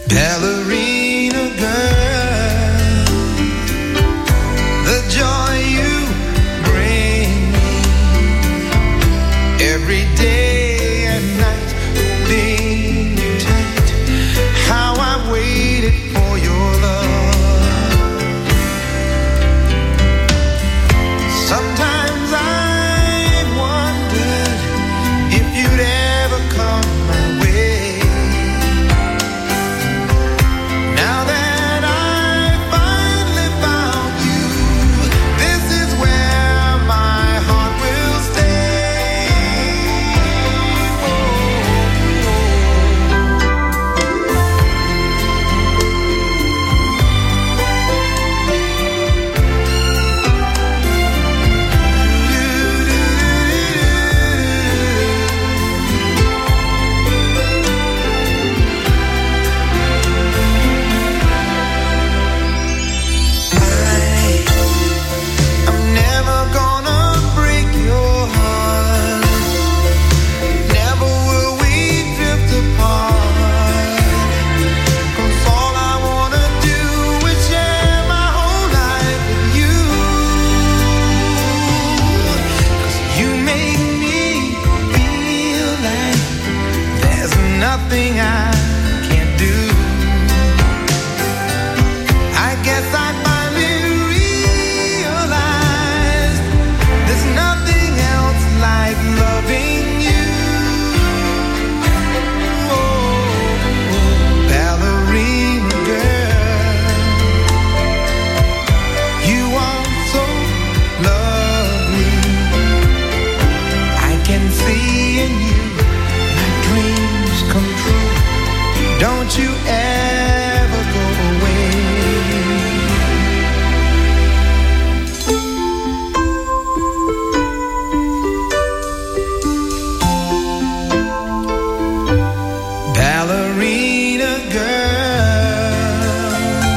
Ballerina girl, the joy you bring me every day and night, holding you tight. How I waited for your love. Sometimes I wondered if you'd ever come my way. Now that I finally found you, this is where my heart will stay. I'm never gonna break your heart. Never will we drift apart. 'Cause all I wanna do is share my whole life with you. 'Cause you make me feel like there's nothing I can't do. I guess I finally realized there's nothing else like loving you. Oh, ballerina girl, you are so lovely. I can see in you my dreams come true. Don't you ever go away. Ballerina girl,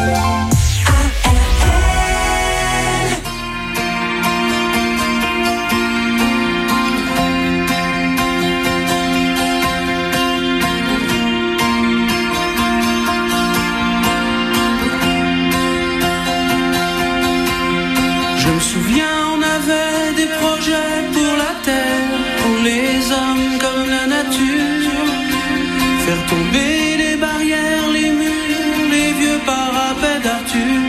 Je me souviens, on avait des projets pour la terre, pour les hommes comme la nature. Faire tomber les barrières, les murs, les vieux parapets d'Arthur.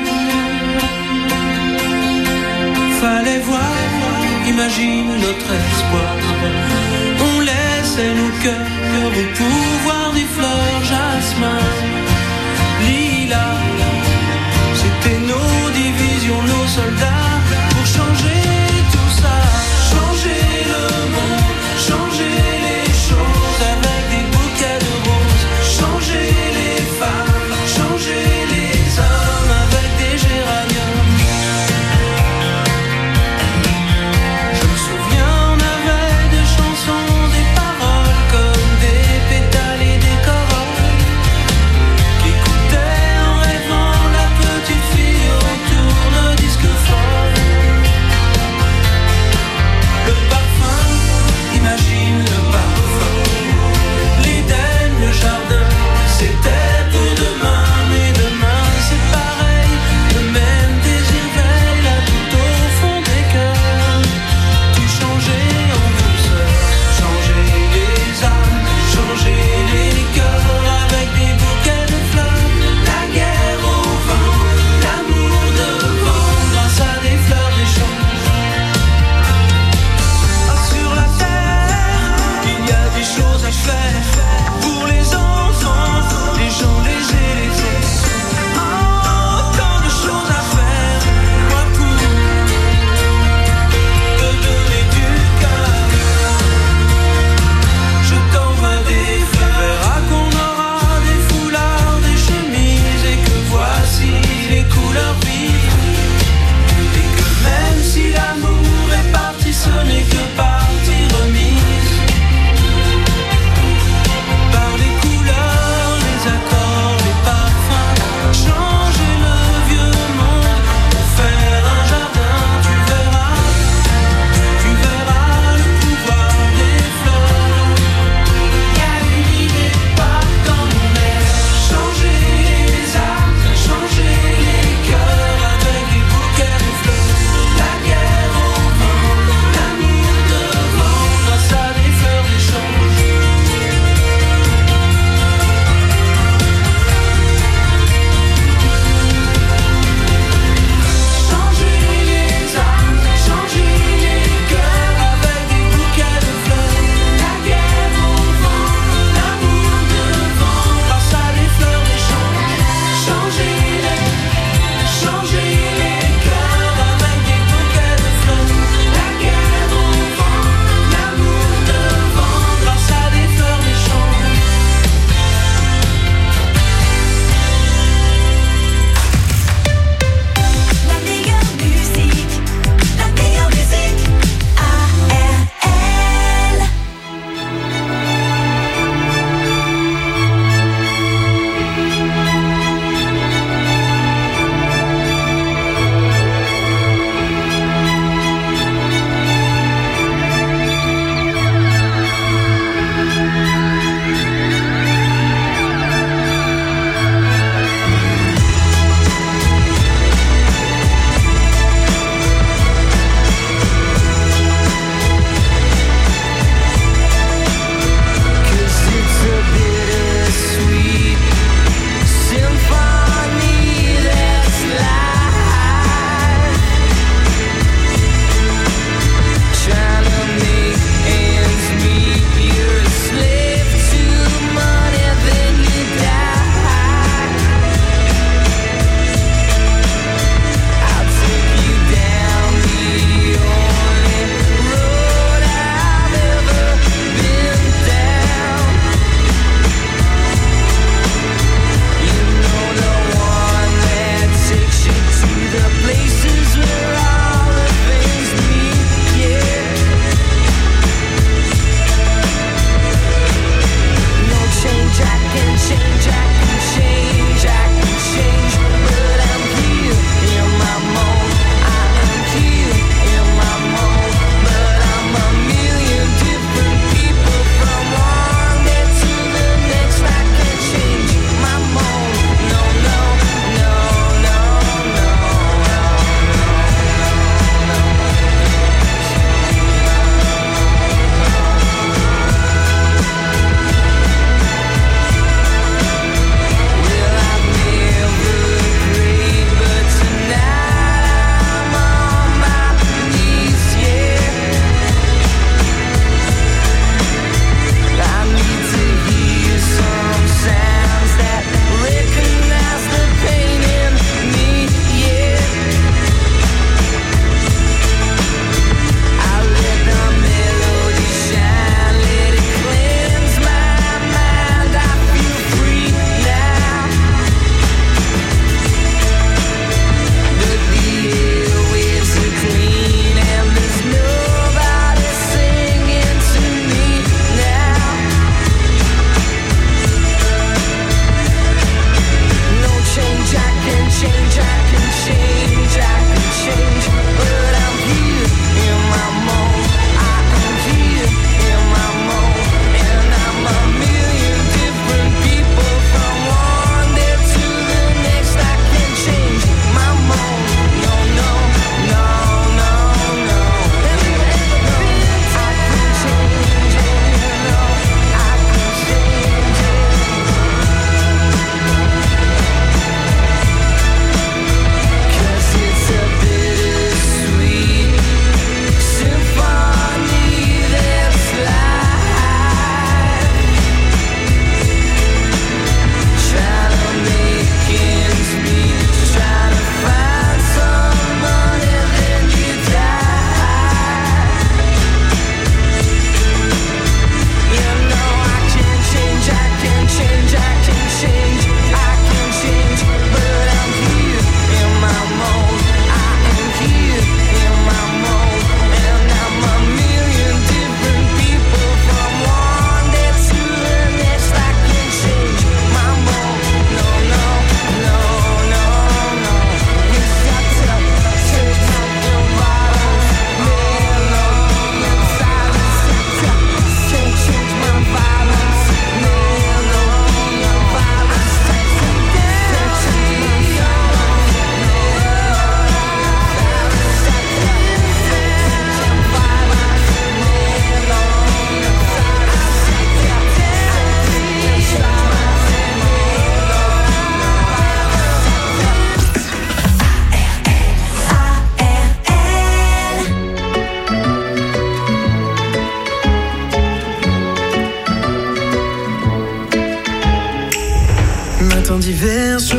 Fallait voir, imagine notre espoir. On laissait nos cœurs au pouvoir des fleurs, jasmin, lilas. C'était nos divisions, nos soldats, pour changer tout ça. Changer le monde, changer les choses avec des bouquets de roses. Changer les femmes, changer les hommes avec des géraniums. Je me souviens, on avait des chansons, des paroles comme des pétales et des corolles.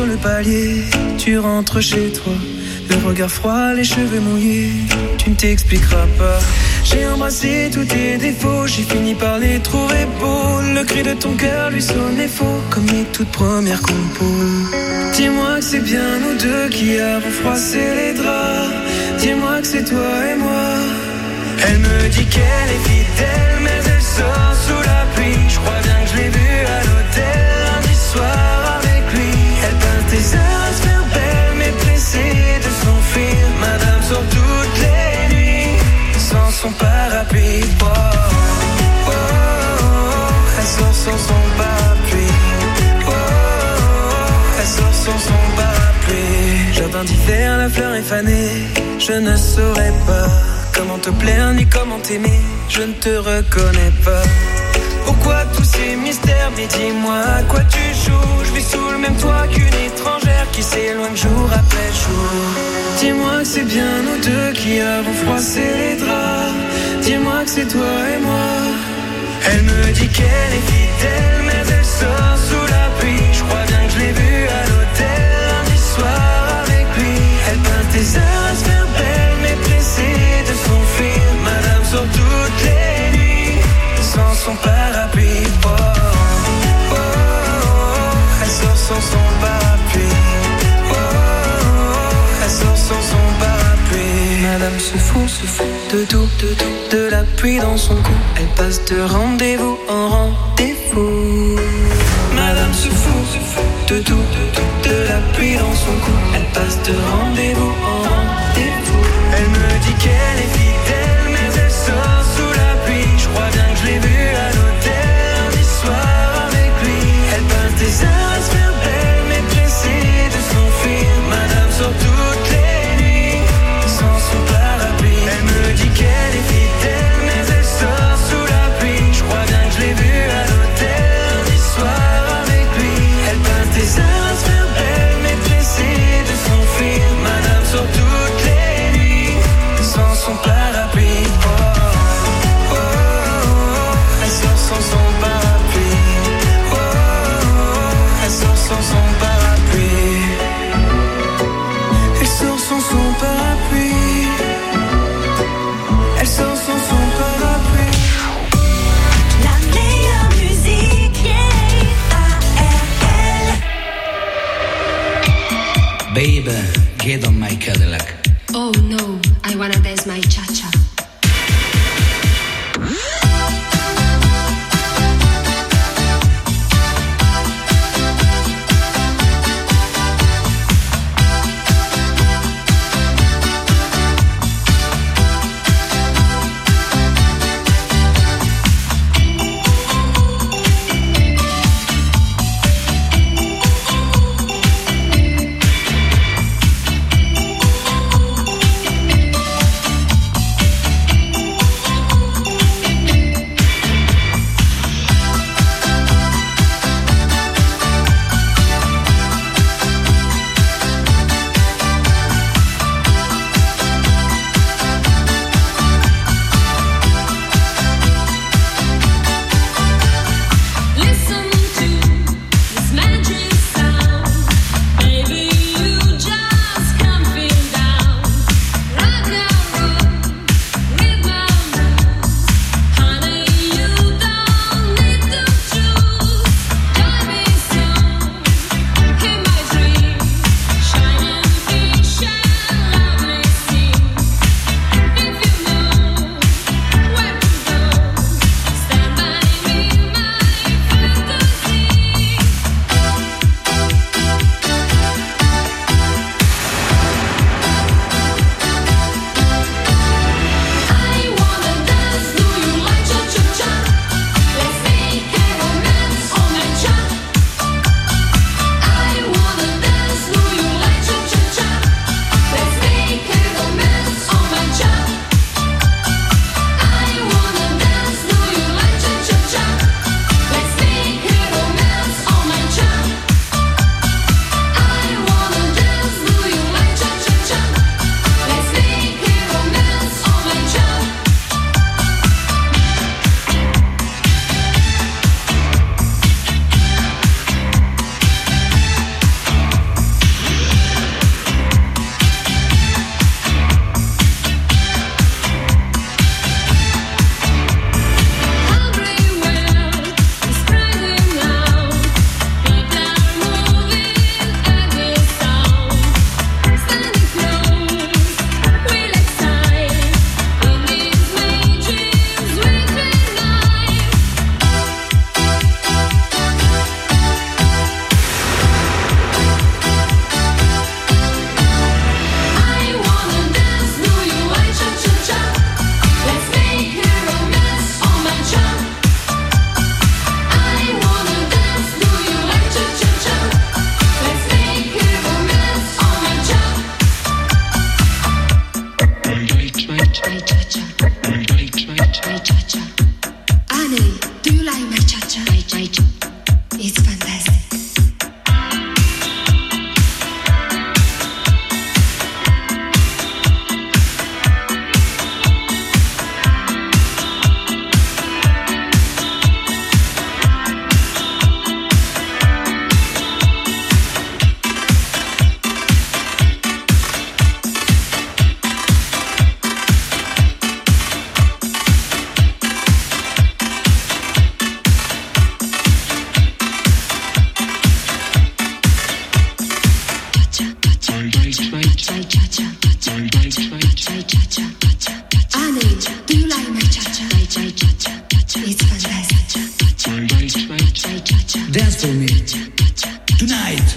sur le palier, tu rentres chez toi. Le regard froid, les cheveux mouillés, tu ne t'expliqueras pas. J'ai embrassé tous tes défauts, j'ai fini par les trouver beaux. Le cri de ton cœur lui sonnait faux, comme les toutes premières compos. Dis-moi que c'est bien nous deux qui avons froissé les draps. Dis-moi que c'est toi et moi. Elle me dit qu'elle est fidèle, mais elle sort sous la pluie. Je crois bien que je l'ai vue à l'hôtel lundi soir avec lui. Elle peint tes heures à se faire belle, mais pressée de s'enfuir. Madame sort toutes les nuits sans son parapluie. Oh, oh, oh, oh. Elle sort sans son parapluie. Oh, oh, oh. Elle sort sans son parapluie. Jardin d'hiver, la fleur est fanée. Je ne saurais pas comment te plaire ni comment t'aimer. Je ne te reconnais pas. Pourquoi tous ces mystères? Mais dis-moi à quoi tu joues. Je vis sous le même toit qu'une étrangère qui s'éloigne jour après jour. Dis-moi que c'est bien nous deux qui avons froissé les draps. Dis-moi que c'est toi et moi. Elle me dit qu'elle est fidèle, mais elle sort sous la pluie. Je crois bien que je l'ai vue à l'hôtel lundi soir avec lui. Elle peint tes heures à se faire belle, mais pressée de s'enfuir. Madame sort toutes les nuits sans son parapluie. Oh, oh, oh, oh. Elle sort sans son parapluie. Oh, oh, oh. Elle sort sans son parapluie. Madame se fout de tout, de la pluie dans son cou. Elle passe de rendez-vous en rendez-vous. Madame se fout de tout, de la pluie dans son cou. Elle passe de rendez-vous en rendez-vous. Elle me dit qu'elle est fidèle, mais elle sort sous la pluie. Je crois bien que je l'ai vue à l'hôtel lundi soir avec lui. Elle peint tes heures à se faire belle, mais pressée de s'enfuir. Madame sort toutes les nuits sans son parapluie. Elle me dit qu'elle est fidèle, mais elle sort sous la pluie. Je crois bien que je l'ai vue à l'hôtel lundi soir avec lui. Elle peint tes heures à se faire belle, mais pressée de s'enfuir. Madame sort toutes les nuits sans son parapluie. Oh, oh, oh, oh. Elle sort sans son parapluie. Oh, oh, oh. Elle sort sans son parapluie. Elle sort sans son parapluie. Elle sort sans son parapluie. La meilleure musique, Baby, get on my Cadillac. Oh no, I wanna dance my cha-cha. Honey, do you like my cha-cha? It's fantastic. Dance for me tonight.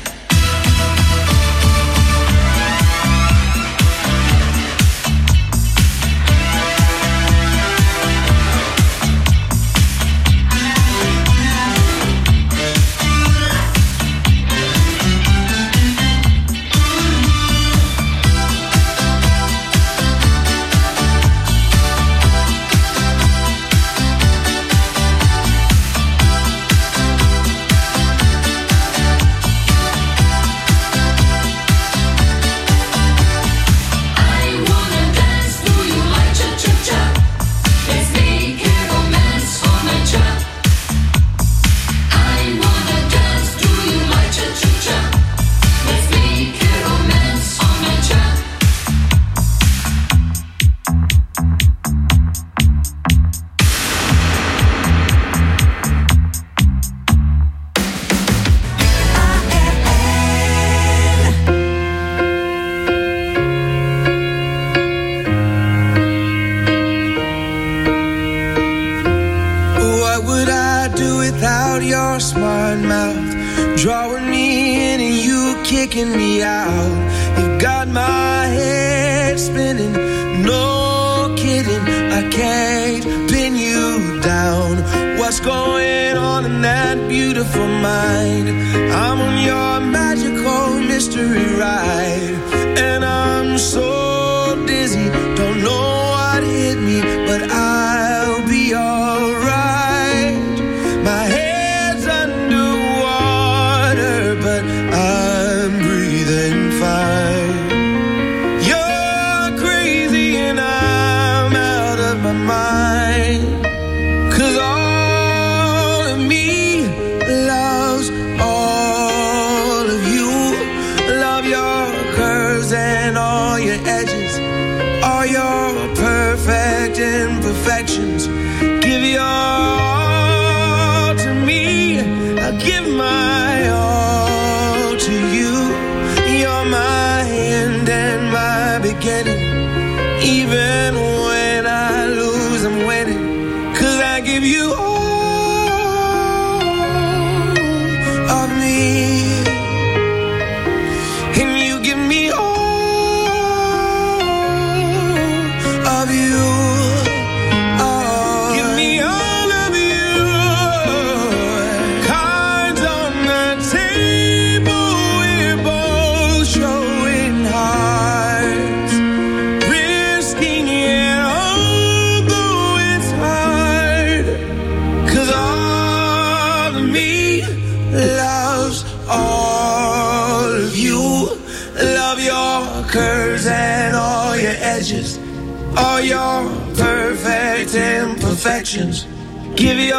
All your perfect imperfections. Give your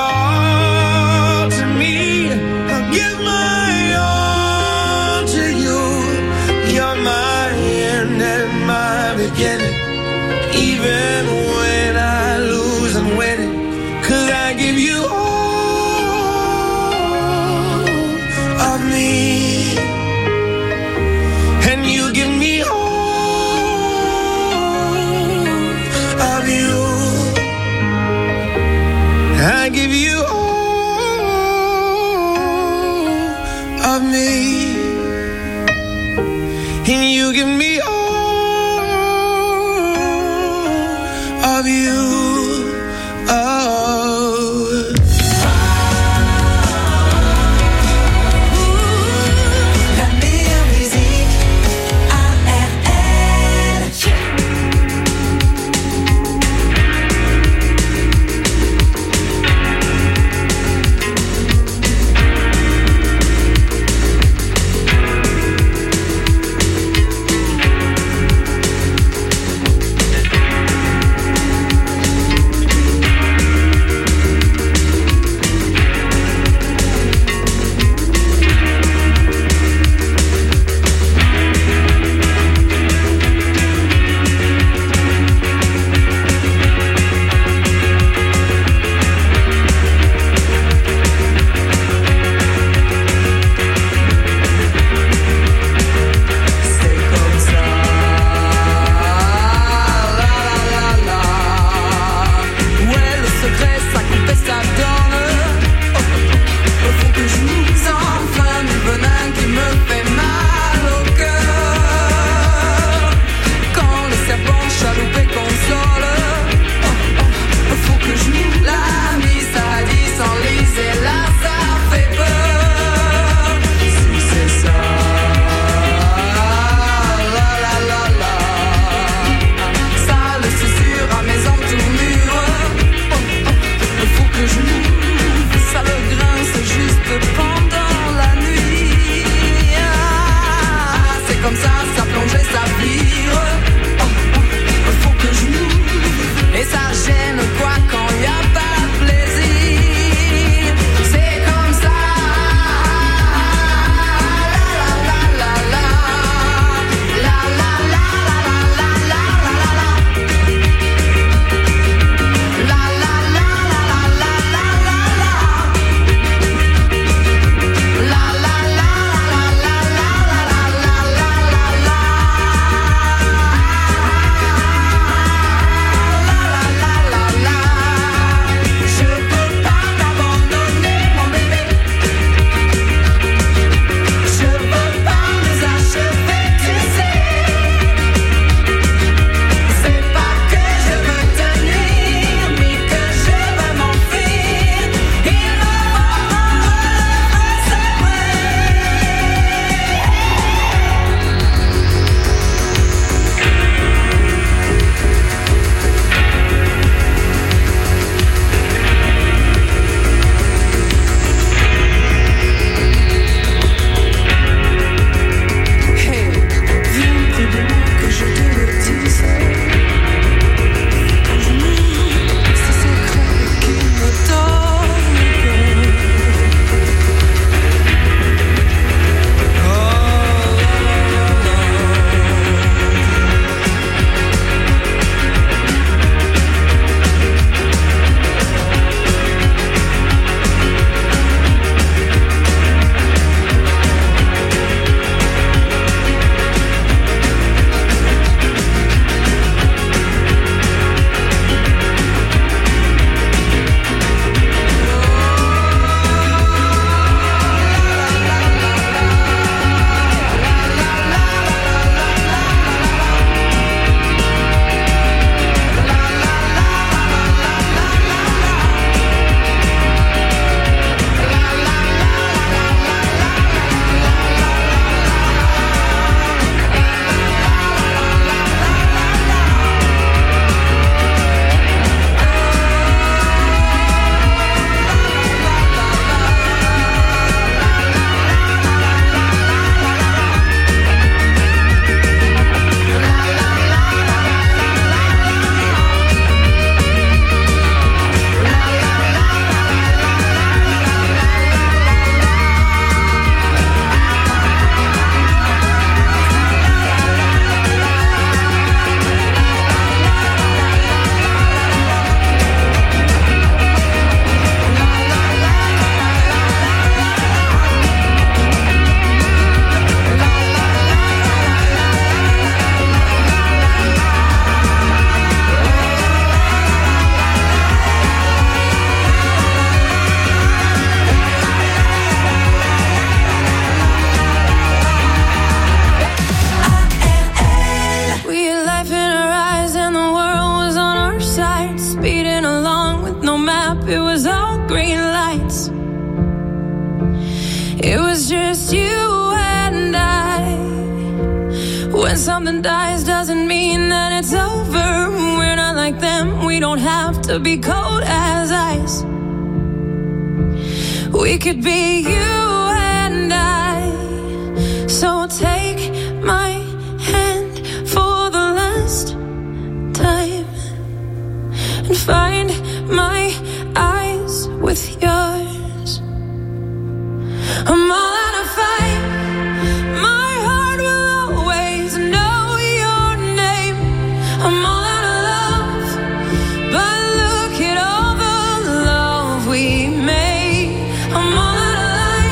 all to me. I'll give my all to you. You're my end and my beginning. Even when I lose, I'm winning. 'Cause I give you all of me. And you give me all of you. I give you all of me, and you give me all of you. comme ça plongeait, ça vire. Faut que je m'ouvre. Et ça gêne quoi quand y a pas de plaisir. C'est comme ça. When something dies doesn't mean that it's over. We're not like them, we don't have to be cold as ice. We could be you and I. So take my hand for the last time and find my eyes with yours. I'm all out of fight. My heart will always know your name. I'm all out of love, but look at all the love we made. I'm all out of light.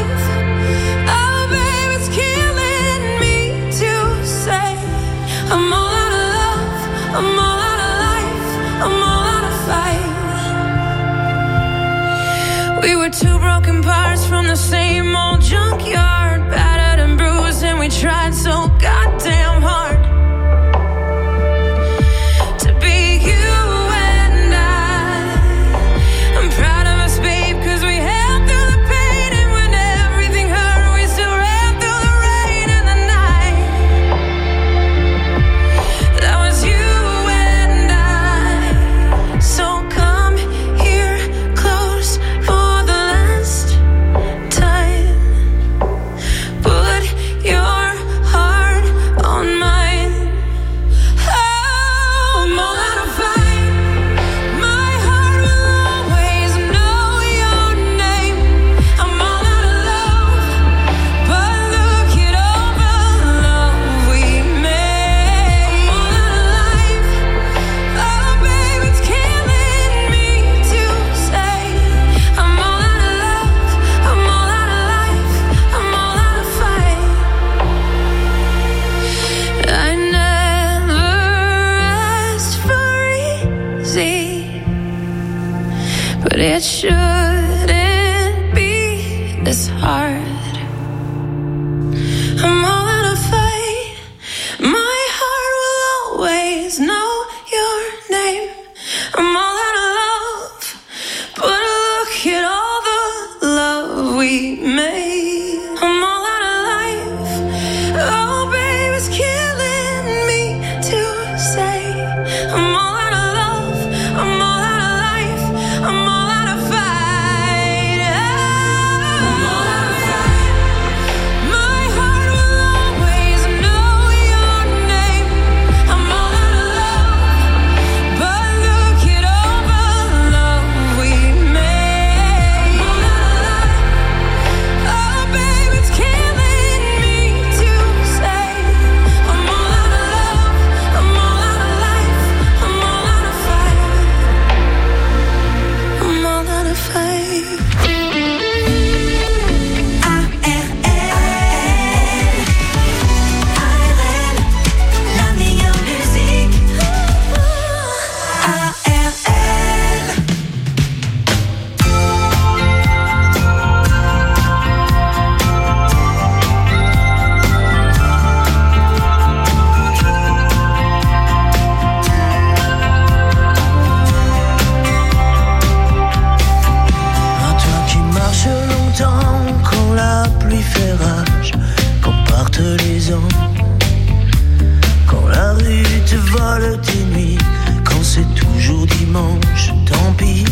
les ans. Quand la rue te vole tes nuits, quand c'est toujours dimanche, tant pis.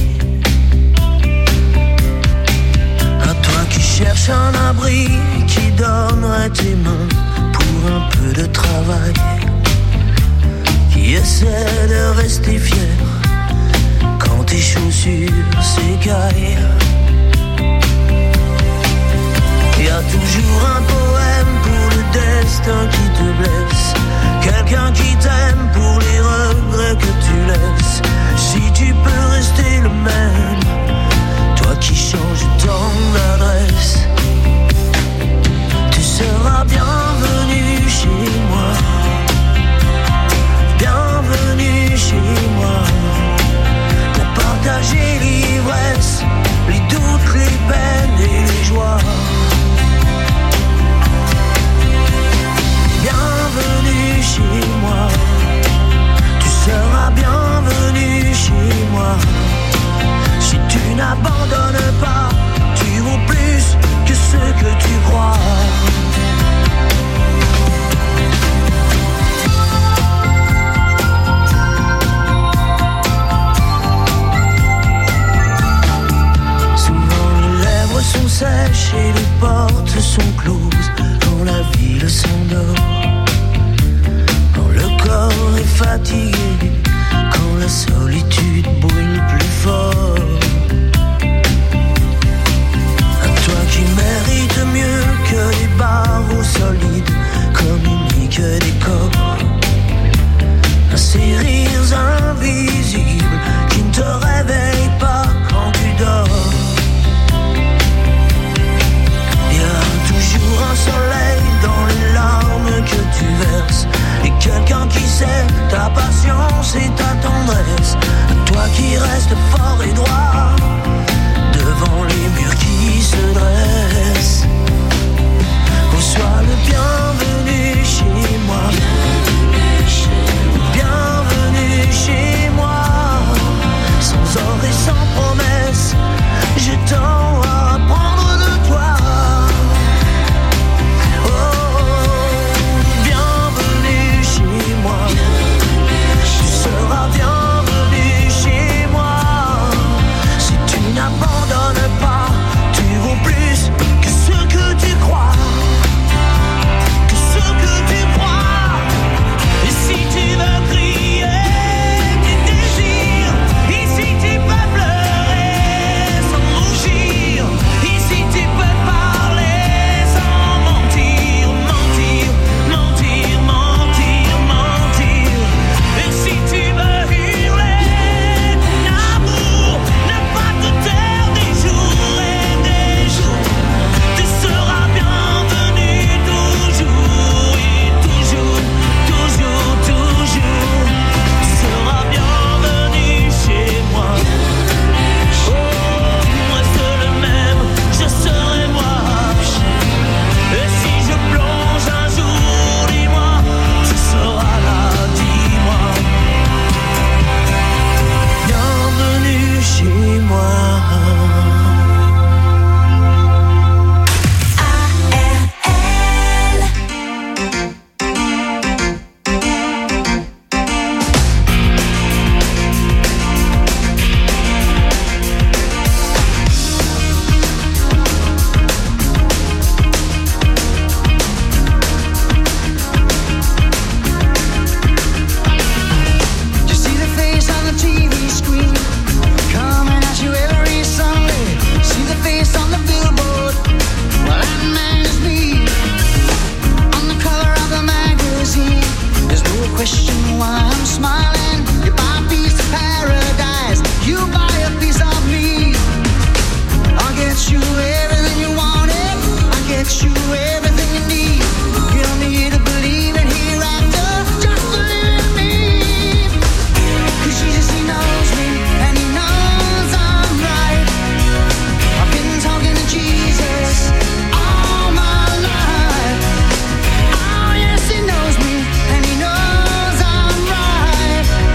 À toi qui cherches un abri, qui donnerait tes mains pour un peu de travail, qui essaie de rester fier quand tes chaussures s'écaillent. Y a toujours un poème pour le destin qui te blesse, quelqu'un qui t'aime pour les regrets que tu laisses. Si tu peux rester le même, toi qui changes tant d'adresse, tu seras bienvenu chez moi. Bienvenue chez moi, pour partager l'ivresse, les doutes, les peines et les joies. Bienvenue chez moi, tu seras bienvenu chez moi. Si tu n'abandonnes pas, tu vaux plus que ce que tu crois. Sont sèches et les portes sont closes quand la ville s'endort, quand le corps est fatigué, quand la solitude brûle plus fort. À toi qui mérites mieux que les barreaux solides, communique des corps, à ces rires invisibles qui ne te réveillent pas quand tu dors. Toujours un soleil dans les larmes que tu verses, et quelqu'un qui sait ta patience et ta tendresse. Toi qui restes fort et droit devant les murs qui se dressent. Oh, sois le bienvenu chez moi. Bienvenue chez moi. Sans ordre et sans promesse, je tends à apprendre de toi. Tu seras bienvenu chez moi. Si tu n'abandonnes pas, tu vaux plus que ce que tu crois. Que ce que tu crois. Et si tu veux crier tes désirs, ici tu peux pleurer sans rougir. Ici tu peux parler sans mentir, mentir, mentir, mentir, mentir. Et si tu veux hurler ton amour, ne pas te taire des jours et des jours. Tu seras bienvenu toujours et toujours, toujours, toujours. Tu seras bienvenu chez moi. Oh, reste le même, je serai moi. Et si je plonge un jour, dis-moi, tu seras là, dis-moi. Bienvenue chez moi. You see the face on the TV screen, coming at you every Sunday. See the face on the billboard, well that man is me. On the cover of the magazine, there's no question why I'm smiling. You buy a piece of paradise, you buy a piece of me. I'll get you everything you wanted, I'll get you everything you need. You don't need to believe in hereafter, just believe in me. 'Cause Jesus, he knows me, and he knows I'm right. I've been talking to Jesus all my life. Oh yes, he knows me, and he knows I'm right.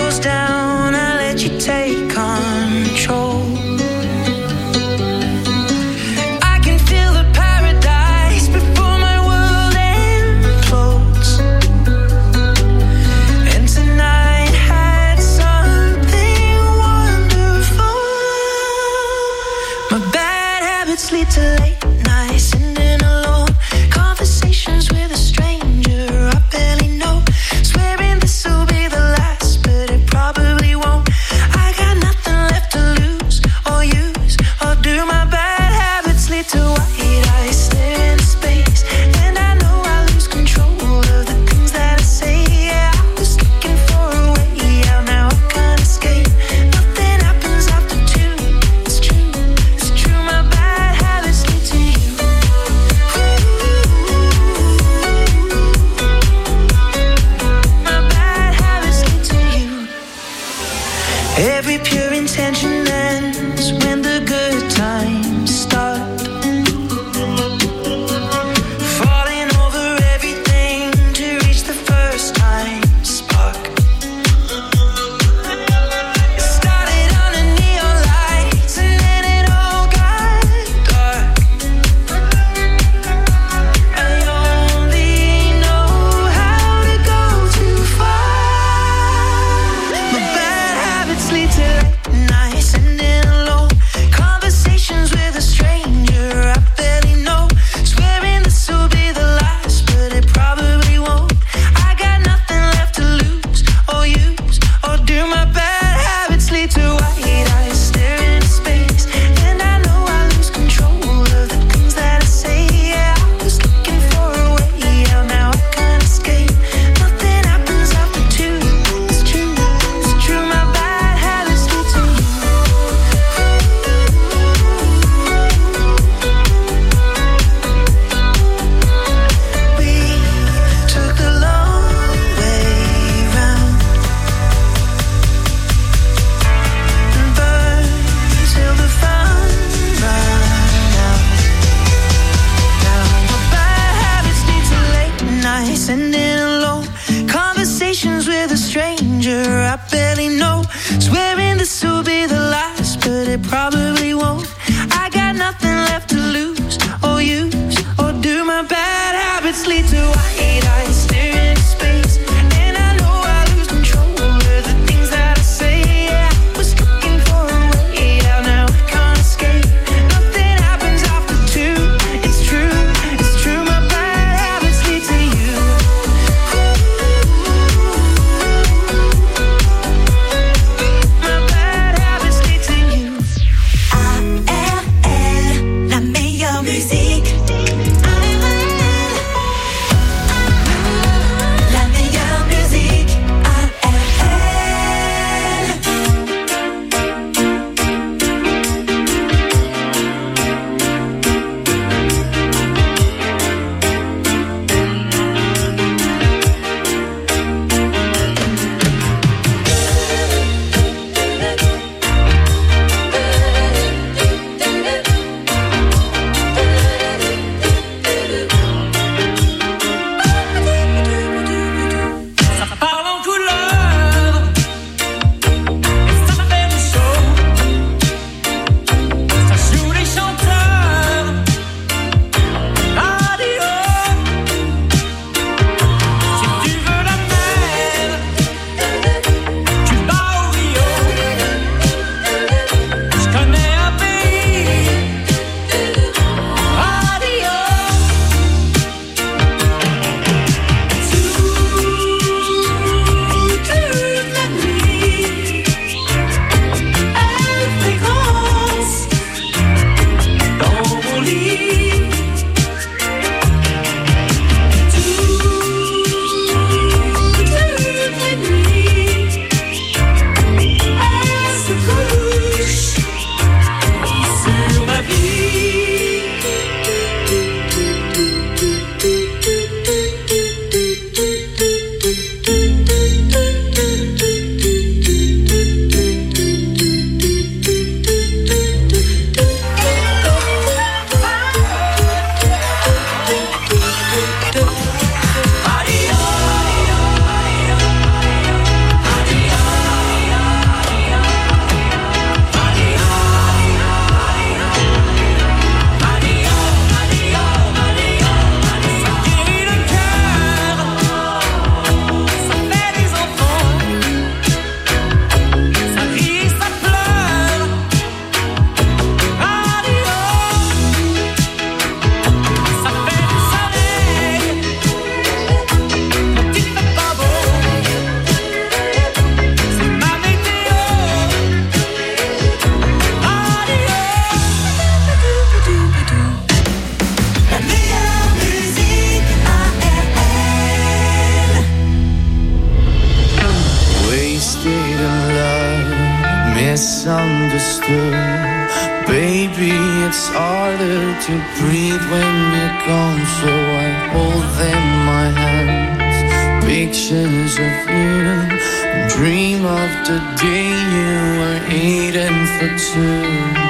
goes down, I let you take control. I can feel the paradise before my world implodes. And tonight had something wonderful. My bad habits lead to late nights, sitting alone. Conversations with a stranger I barely know. Swearing this will be the last, but it probably won't. I got misunderstood. Baby, it's harder to breathe when you're gone, so I hold in my hands pictures of you and dream of the day you were eating for two.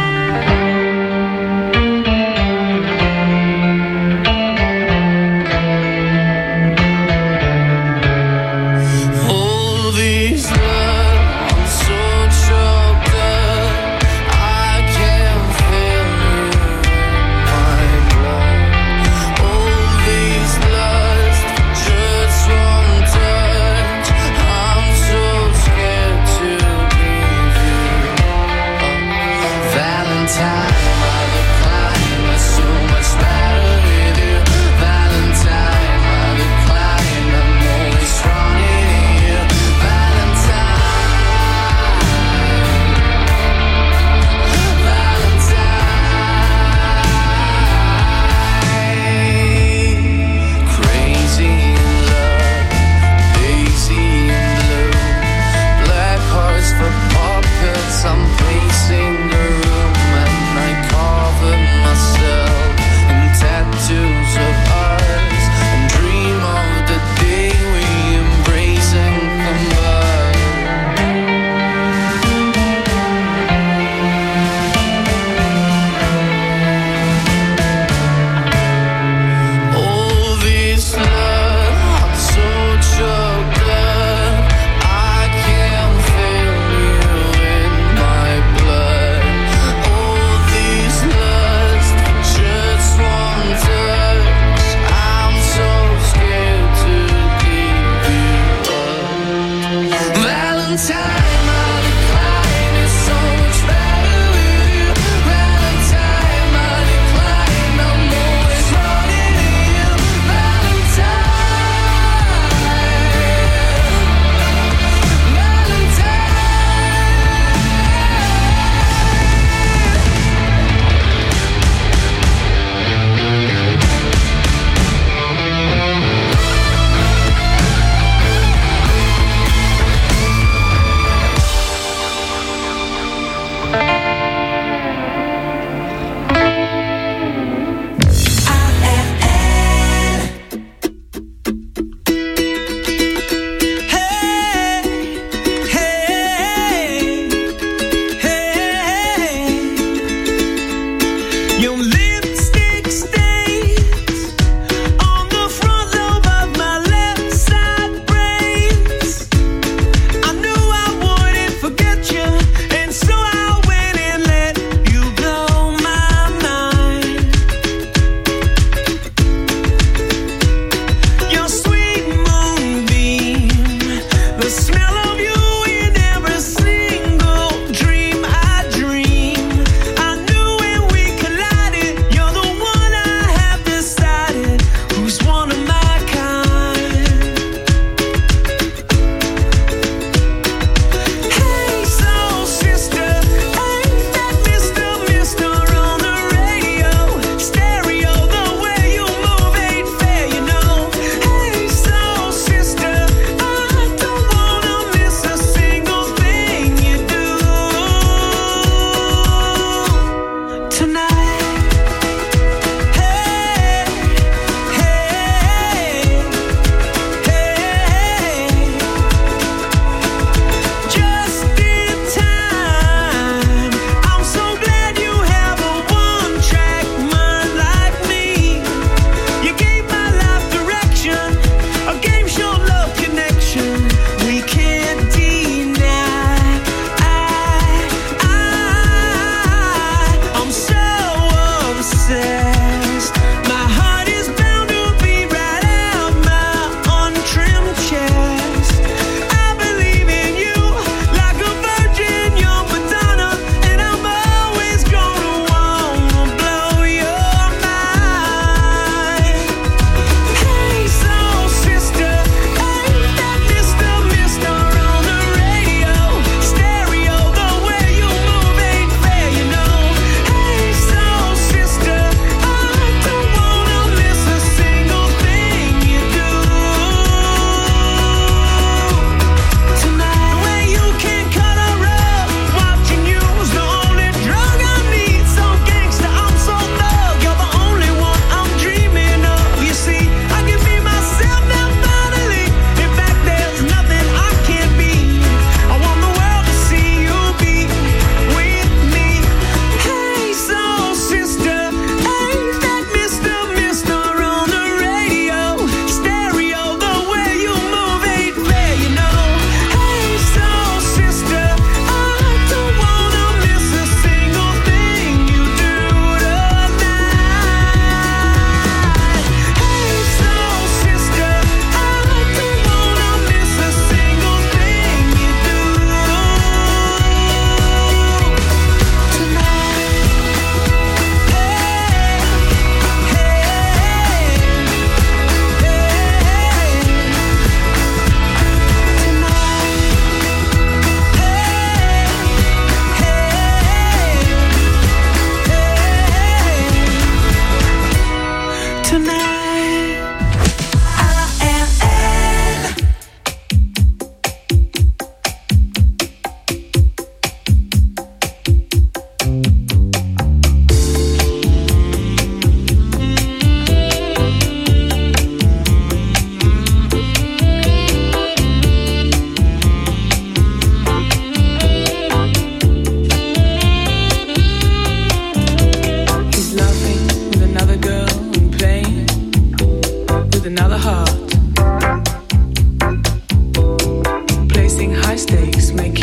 mistakes, make